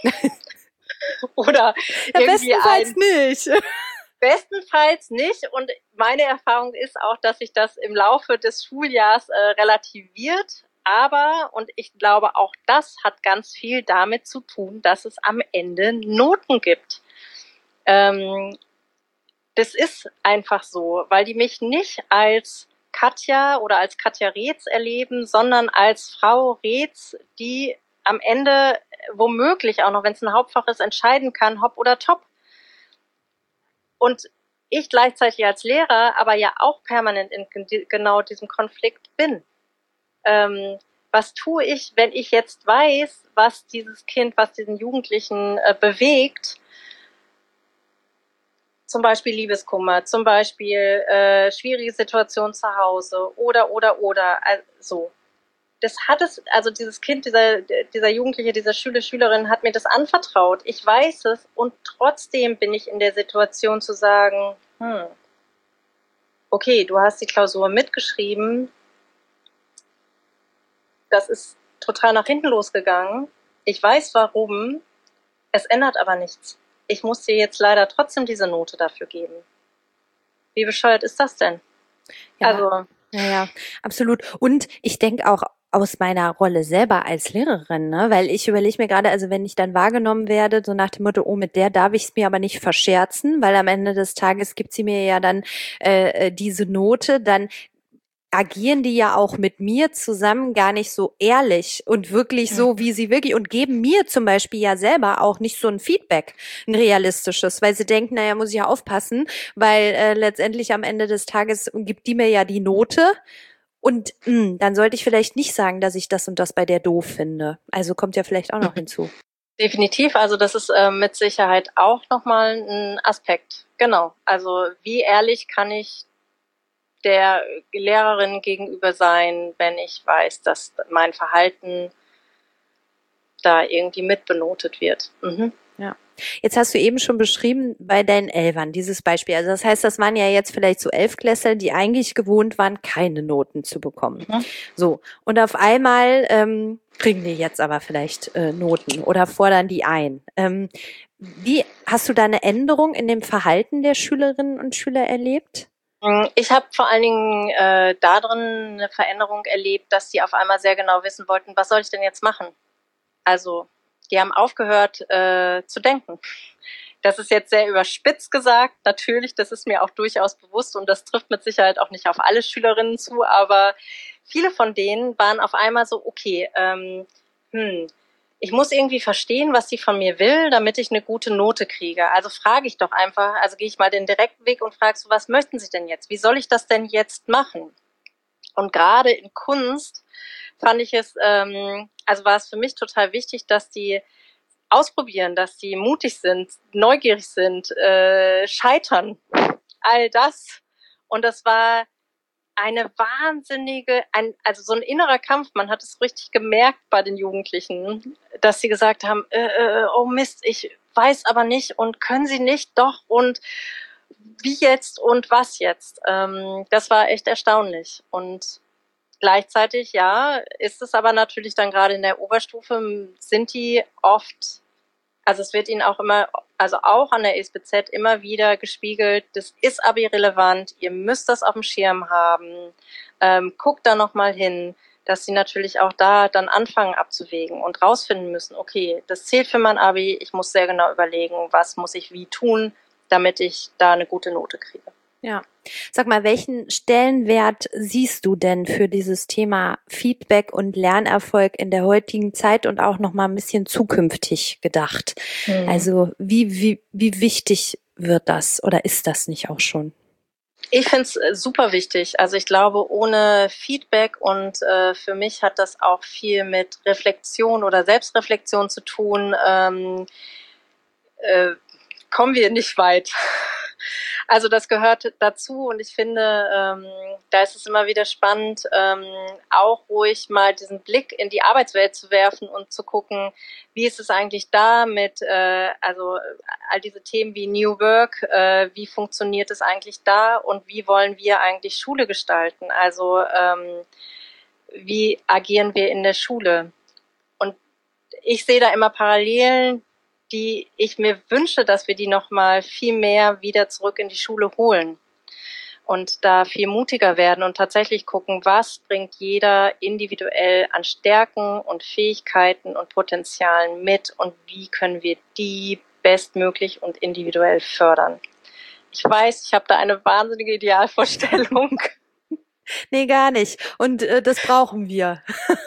Oder ja, irgendwie bestenfalls ein, nicht. Bestenfalls nicht und meine Erfahrung ist auch, dass sich das im Laufe des Schuljahrs äh, relativiert. Aber, und ich glaube, auch das hat ganz viel damit zu tun, dass es am Ende Noten gibt. Ähm, das ist einfach so, weil die mich nicht als Katja oder als Katja Reetz erleben, sondern als Frau Reetz, die am Ende womöglich auch noch, wenn es ein Hauptfach ist, entscheiden kann, hopp oder top. Und ich gleichzeitig als Lehrer aber ja auch permanent in genau diesem Konflikt bin. Ähm, was tue ich, wenn ich jetzt weiß, was dieses Kind, was diesen Jugendlichen äh, bewegt? Zum Beispiel Liebeskummer, zum Beispiel äh, schwierige Situation zu Hause oder, oder, oder, also. Das hat es, also dieses Kind, dieser, dieser Jugendliche, dieser Schüler, Schülerin hat mir das anvertraut. Ich weiß es und trotzdem bin ich in der Situation zu sagen, hm, okay, du hast die Klausur mitgeschrieben, das ist total nach hinten losgegangen. Ich weiß warum, es ändert aber nichts. Ich muss dir jetzt leider trotzdem diese Note dafür geben. Wie bescheuert ist das denn? Ja, also, ja, ja, absolut. Und ich denke auch aus meiner Rolle selber als Lehrerin, ne, weil ich überlege mir gerade, also wenn ich dann wahrgenommen werde, so nach dem Motto, oh, mit der darf ich es mir aber nicht verscherzen, weil am Ende des Tages gibt sie mir ja dann äh, diese Note, dann agieren die ja auch mit mir zusammen gar nicht so ehrlich und wirklich so, wie sie wirklich, und geben mir zum Beispiel ja selber auch nicht so ein Feedback, ein realistisches, weil sie denken, naja, muss ich ja aufpassen, weil äh, letztendlich am Ende des Tages gibt die mir ja die Note und mh, dann sollte ich vielleicht nicht sagen, dass ich das und das bei der doof finde. Also kommt ja vielleicht auch noch hinzu. Definitiv, also das ist äh, mit Sicherheit auch nochmal ein Aspekt. Genau, also wie ehrlich kann ich der Lehrerin gegenüber sein, wenn ich weiß, dass mein Verhalten da irgendwie mitbenotet wird. Mhm. Ja. Jetzt hast du eben schon beschrieben bei deinen Elfern dieses Beispiel. Also das heißt, das waren ja jetzt vielleicht so Elfklässler, die eigentlich gewohnt waren, keine Noten zu bekommen. Mhm. So, und auf einmal ähm, kriegen die jetzt aber vielleicht äh, Noten oder fordern die ein. Ähm, wie hast du da eine Änderung in dem Verhalten der Schülerinnen und Schüler erlebt? Ich habe vor allen Dingen äh, da drin eine Veränderung erlebt, dass die auf einmal sehr genau wissen wollten, was soll ich denn jetzt machen? Also die haben aufgehört äh, zu denken. Das ist jetzt sehr überspitzt gesagt, natürlich, das ist mir auch durchaus bewusst und das trifft mit Sicherheit auch nicht auf alle Schülerinnen zu, aber viele von denen waren auf einmal so, okay, ähm, hm, ich muss irgendwie verstehen, was sie von mir will, damit ich eine gute Note kriege. Also frage ich doch einfach, also gehe ich mal den direkten Weg und frage so, was möchten Sie denn jetzt? Wie soll ich das denn jetzt machen? Und gerade in Kunst fand ich es, ähm, also war es für mich total wichtig, dass die ausprobieren, dass die mutig sind, neugierig sind, äh, scheitern, all das. Und das war eine wahnsinnige, ein, also so ein innerer Kampf, man hat es richtig gemerkt bei den Jugendlichen, dass sie gesagt haben, äh, äh, oh Mist, ich weiß aber nicht und können Sie nicht, doch und wie jetzt und was jetzt. Ähm, das war echt erstaunlich und gleichzeitig, ja, ist es aber natürlich dann gerade in der Oberstufe, sind die oft, also es wird ihnen auch immer, also auch an der E S B Z immer wieder gespiegelt, das ist aber irrelevant, ihr müsst das auf dem Schirm haben, ähm, guckt da nochmal hin, dass sie natürlich auch da dann anfangen abzuwägen und rausfinden müssen, okay, das zählt für mein Abi, ich muss sehr genau überlegen, was muss ich wie tun, damit ich da eine gute Note kriege. Ja. Sag mal, welchen Stellenwert siehst du denn für dieses Thema Feedback und Lernerfolg in der heutigen Zeit und auch noch mal ein bisschen zukünftig gedacht? Mhm. Also wie, wie, wie wichtig wird das oder ist das nicht auch schon? Ich finde es super wichtig. Also ich glaube, ohne Feedback und äh, für mich hat das auch viel mit Reflexion oder Selbstreflexion zu tun, ähm, äh, kommen wir nicht weit. Also das gehört dazu und ich finde, ähm, da ist es immer wieder spannend, ähm, auch ruhig mal diesen Blick in die Arbeitswelt zu werfen und zu gucken, wie ist es eigentlich da mit, äh, also all diese Themen wie New Work, äh, wie funktioniert es eigentlich da und wie wollen wir eigentlich Schule gestalten? Also ähm, wie agieren wir in der Schule? Und ich sehe da immer Parallelen, die ich mir wünsche, dass wir die noch mal viel mehr wieder zurück in die Schule holen und da viel mutiger werden und tatsächlich gucken, was bringt jeder individuell an Stärken und Fähigkeiten und Potenzialen mit und wie können wir die bestmöglich und individuell fördern. Ich weiß, ich habe da eine wahnsinnige Idealvorstellung. Nee, gar nicht. Und äh, das brauchen wir.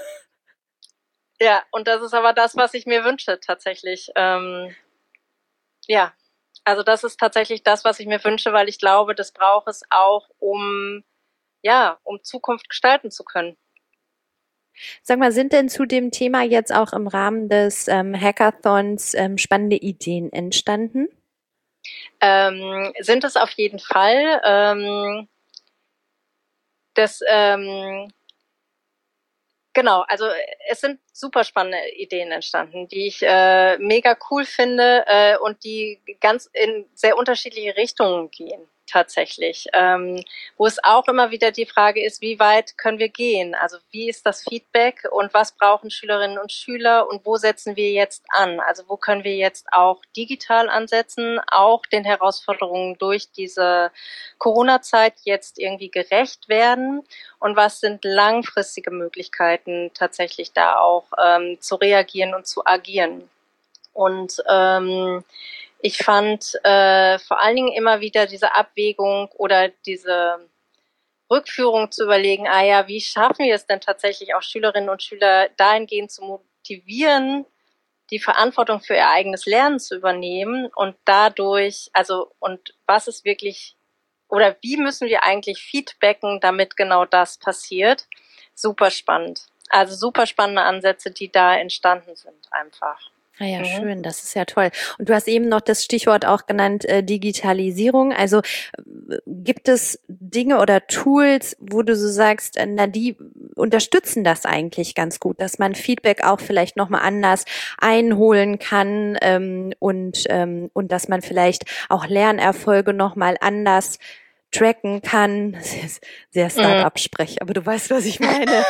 Ja, und das ist aber das, was ich mir wünsche tatsächlich. Ähm, ja, also das ist tatsächlich das, was ich mir wünsche, weil ich glaube, das braucht es auch, um ja, um Zukunft gestalten zu können. Sag mal, sind denn zu dem Thema jetzt auch im Rahmen des ähm, Hackathons ähm, spannende Ideen entstanden? Ähm, sind es auf jeden Fall. Ähm, das ähm, Genau, also es sind super spannende Ideen entstanden, die ich äh, mega cool finde äh, und die ganz in sehr unterschiedliche Richtungen gehen tatsächlich. Ähm, wo es auch immer wieder die Frage ist, wie weit können wir gehen? Also wie ist das Feedback und was brauchen Schülerinnen und Schüler und wo setzen wir jetzt an? Also wo können wir jetzt auch digital ansetzen, auch den Herausforderungen durch diese Corona-Zeit jetzt irgendwie gerecht werden? Und was sind langfristige Möglichkeiten, tatsächlich da auch ähm, zu reagieren und zu agieren? Und ähm, ich fand äh, vor allen Dingen immer wieder diese Abwägung oder diese Rückführung zu überlegen, ah ja, wie schaffen wir es denn tatsächlich auch Schülerinnen und Schüler dahingehend zu motivieren, die Verantwortung für ihr eigenes Lernen zu übernehmen und dadurch, also und was ist wirklich oder wie müssen wir eigentlich feedbacken, damit genau das passiert? Super spannend. Also super spannende Ansätze, die da entstanden sind einfach. Ah ja, mhm. Schön, das ist ja toll. Und du hast eben noch das Stichwort auch genannt, äh, Digitalisierung. Also äh, gibt es Dinge oder Tools, wo du so sagst, äh, na, die unterstützen das eigentlich ganz gut, dass man Feedback auch vielleicht nochmal anders einholen kann ähm, und, ähm, und dass man vielleicht auch Lernerfolge nochmal anders tracken kann. Das ist sehr Start-up-Sprech, aber du weißt, was ich meine.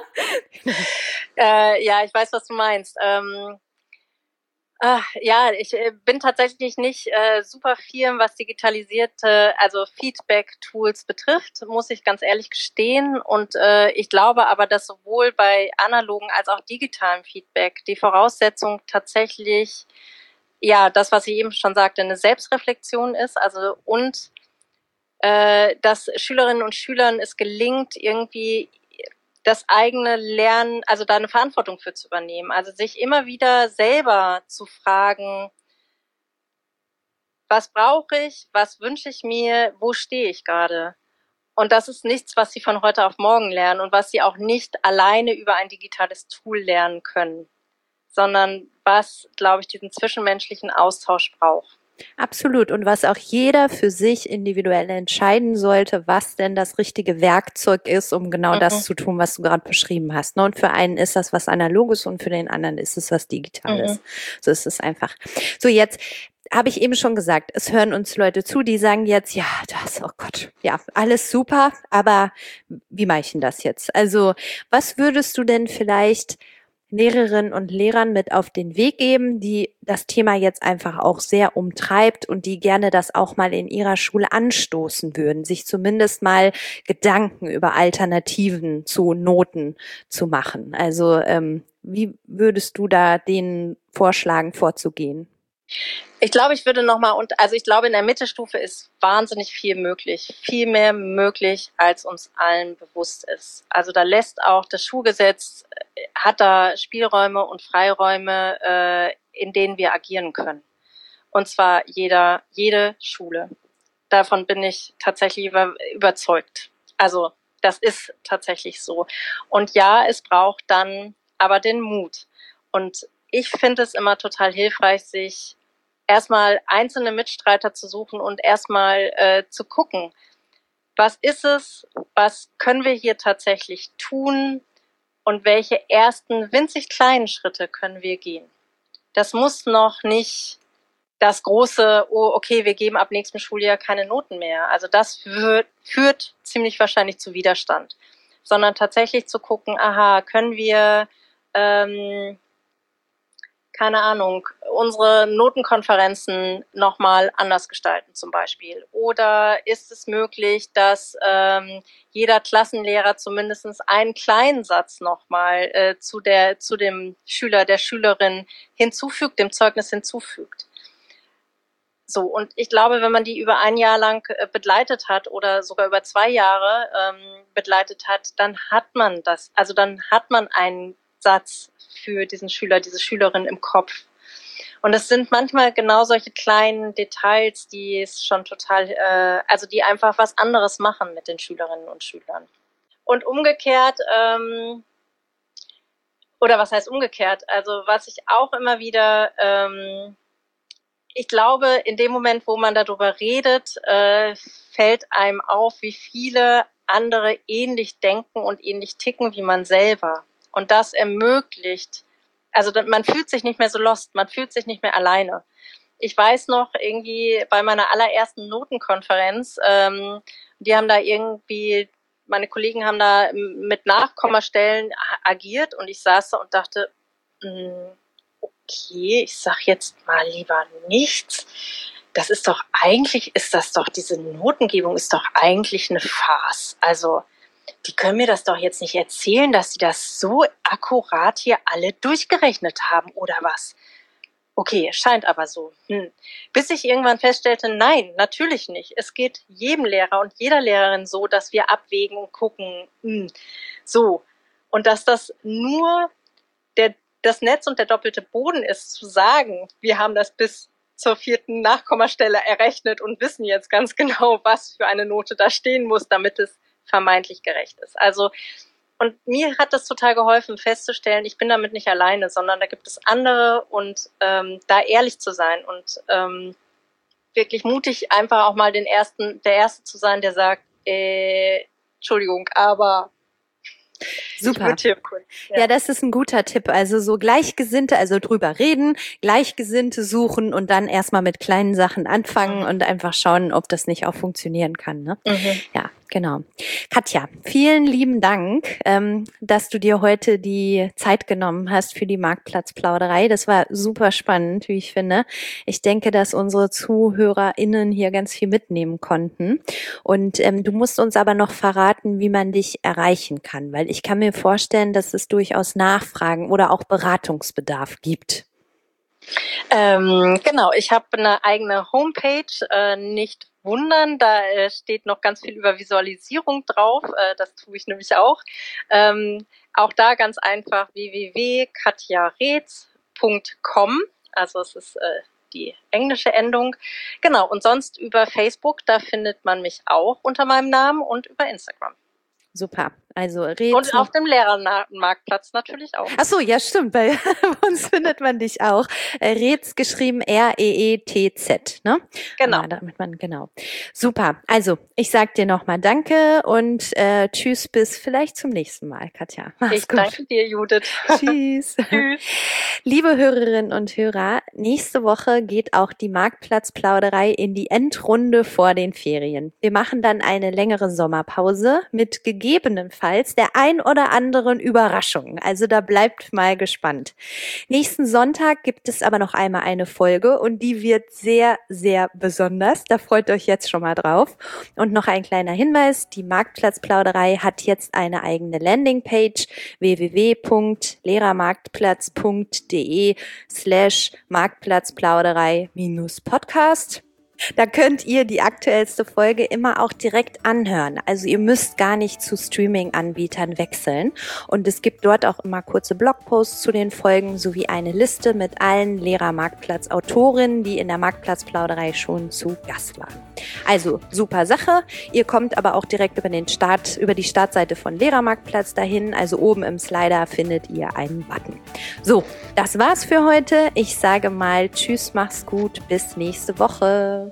äh, ja, ich weiß, was du meinst. Ähm Ach, ja, ich äh, bin tatsächlich nicht äh, super firm, was digitalisierte, also Feedback-Tools betrifft, muss ich ganz ehrlich gestehen. Und äh, ich glaube aber, dass sowohl bei analogen als auch digitalem Feedback die Voraussetzung tatsächlich, ja, das, was ich eben schon sagte, eine Selbstreflexion ist, also und äh, dass Schülerinnen und Schülern es gelingt, irgendwie das eigene Lernen, also da eine Verantwortung für zu übernehmen. Also sich immer wieder selber zu fragen, was brauche ich, was wünsche ich mir, wo stehe ich gerade? Und das ist nichts, was sie von heute auf morgen lernen und was sie auch nicht alleine über ein digitales Tool lernen können, sondern was, glaube ich, diesen zwischenmenschlichen Austausch braucht. Absolut. Und was auch jeder für sich individuell entscheiden sollte, was denn das richtige Werkzeug ist, um genau mhm. das zu tun, was du gerade beschrieben hast. Und für einen ist das was Analoges und für den anderen ist es was Digitales. Mhm. So ist es einfach. So, jetzt habe ich eben schon gesagt, es hören uns Leute zu, die sagen jetzt, ja, das, oh Gott, ja, alles super, aber wie mache ich denn das jetzt? Also, was würdest du denn vielleicht Lehrerinnen und Lehrern mit auf den Weg geben, die das Thema jetzt einfach auch sehr umtreibt und die gerne das auch mal in ihrer Schule anstoßen würden, sich zumindest mal Gedanken über Alternativen zu Noten zu machen? Also ähm, wie würdest du da denen vorschlagen, vorzugehen? Ich glaube, ich würde nochmal, und also ich glaube, in der Mittelstufe ist wahnsinnig viel möglich, viel mehr möglich, als uns allen bewusst ist. Also da lässt auch das Schulgesetz, hat da Spielräume und Freiräume, äh, in denen wir agieren können. Und zwar jeder, jede Schule. Davon bin ich tatsächlich über, überzeugt. Also das ist tatsächlich so. Und ja, es braucht dann aber den Mut. Und ich finde es immer total hilfreich, sich erstmal einzelne Mitstreiter zu suchen und erstmal äh, zu gucken, was ist es, was können wir hier tatsächlich tun und welche ersten winzig kleinen Schritte können wir gehen. Das muss noch nicht das große, oh, okay, wir geben ab nächstem Schuljahr keine Noten mehr. Also das führt, führt ziemlich wahrscheinlich zu Widerstand, sondern tatsächlich zu gucken, aha, können wir ähm, keine Ahnung, unsere Notenkonferenzen nochmal anders gestalten zum Beispiel? Oder ist es möglich, dass ähm, jeder Klassenlehrer zumindest einen kleinen Satz nochmal äh, zu der, zu dem Schüler, der Schülerin hinzufügt, dem Zeugnis hinzufügt? So, und ich glaube, wenn man die über ein Jahr lang äh, begleitet hat oder sogar über zwei Jahre ähm, begleitet hat, dann hat man das, also dann hat man einen Satz für diesen Schüler, diese Schülerin im Kopf. Und es sind manchmal genau solche kleinen Details, die es schon total, äh, also die einfach was anderes machen mit den Schülerinnen und Schülern. Und umgekehrt, ähm, oder was heißt umgekehrt? Also was ich auch immer wieder, ähm, ich glaube, in dem Moment, wo man darüber redet, äh, fällt einem auf, wie viele andere ähnlich denken und ähnlich ticken wie man selber. Und das ermöglicht, also man fühlt sich nicht mehr so lost, man fühlt sich nicht mehr alleine. Ich weiß noch irgendwie bei meiner allerersten Notenkonferenz, ähm, die haben da irgendwie, meine Kollegen haben da mit Nachkommastellen agiert und ich saß da und dachte, mh, okay, ich sag jetzt mal lieber nichts. Das ist doch eigentlich, ist das doch, diese Notengebung ist doch eigentlich eine Farce. Also die können mir das doch jetzt nicht erzählen, dass sie das so akkurat hier alle durchgerechnet haben, oder was? Okay, scheint aber so. Hm. Bis ich irgendwann feststellte, nein, natürlich nicht. Es geht jedem Lehrer und jeder Lehrerin so, dass wir abwägen und gucken, hm, so. Und dass das nur der, das Netz und der doppelte Boden ist, zu sagen, wir haben das bis zur vierten Nachkommastelle errechnet und wissen jetzt ganz genau, was für eine Note da stehen muss, damit es vermeintlich gerecht ist. Also Und mir hat das total geholfen, festzustellen, ich bin damit nicht alleine, sondern da gibt es andere und ähm, da ehrlich zu sein und ähm, wirklich mutig einfach auch mal den ersten, der Erste zu sein, der sagt, äh, Entschuldigung, aber super. Ja. ja, das ist ein guter Tipp. Also so Gleichgesinnte, also drüber reden, Gleichgesinnte suchen und dann erstmal mit kleinen Sachen anfangen mhm. und einfach schauen, ob das nicht auch funktionieren kann. Ne? Mhm. Ja, genau. Katja, vielen lieben Dank, ähm, dass du dir heute die Zeit genommen hast für die Marktplatzplauderei. Das war super spannend, wie ich finde. Ich denke, dass unsere ZuhörerInnen hier ganz viel mitnehmen konnten. Und ähm, du musst uns aber noch verraten, wie man dich erreichen kann, weil ich kann mir vorstellen, dass es durchaus Nachfragen oder auch Beratungsbedarf gibt. Ähm, genau, ich habe eine eigene Homepage, äh, nicht wundern, da äh, steht noch ganz viel über Visualisierung drauf, äh, das tue ich nämlich auch. Ähm, auch da ganz einfach w w w punkt katja reetz punkt com, also es ist äh, die englische Endung. Genau, und sonst über Facebook, da findet man mich auch unter meinem Namen und über Instagram. Super. Also Reetz und auf dem Lehrermarktplatz natürlich auch. Ach so, ja stimmt, bei uns findet man dich auch. Reetz geschrieben R E E T Z, ne? Genau. Ja, damit man, genau. Super. Also, ich sag dir nochmal Danke und äh, tschüss, bis vielleicht zum nächsten Mal, Katja. Mach's ich gut. Danke dir, Judith. Tschüss. Tschüss. Liebe Hörerinnen und Hörer, nächste Woche geht auch die Marktplatzplauderei in die Endrunde vor den Ferien. Wir machen dann eine längere Sommerpause mit gegebenenfalls der ein oder anderen Überraschung. Also da bleibt mal gespannt. Nächsten Sonntag gibt es aber noch einmal eine Folge und die wird sehr, sehr besonders. Da freut euch jetzt schon mal drauf. Und noch ein kleiner Hinweis, die Marktplatzplauderei hat jetzt eine eigene Landingpage w w w punkt lehrermarktplatz punkt de slash Marktplatzplauderei minus Podcast. Da könnt ihr die aktuellste Folge immer auch direkt anhören. Also ihr müsst gar nicht zu Streaming-Anbietern wechseln. Und es gibt dort auch immer kurze Blogposts zu den Folgen sowie eine Liste mit allen Lehrermarktplatz-Autorinnen, die in der Marktplatzplauderei schon zu Gast waren. Also super Sache. Ihr kommt aber auch direkt über den Start, über die Startseite von Lehrermarktplatz dahin. Also oben im Slider findet ihr einen Button. So, das war's für heute. Ich sage mal Tschüss, mach's gut, bis nächste Woche.